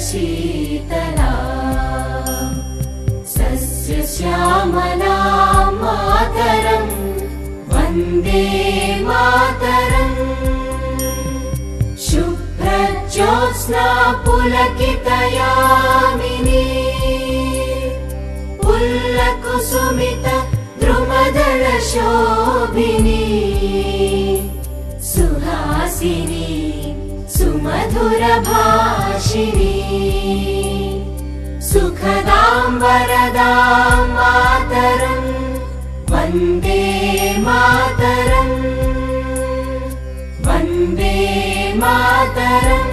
शीतला सस्यश्यामला मातरम् वन्दे मातरम् शुभ्रज्योत्स्ना पुलकितयामिनी पुल्लकुसुमित द्रुमदलशोभिनी सुहासिनी सुमधुरभाषिणी सुखदां वरदां मातरम् वन्दे मातरम् वन्दे मातरम्।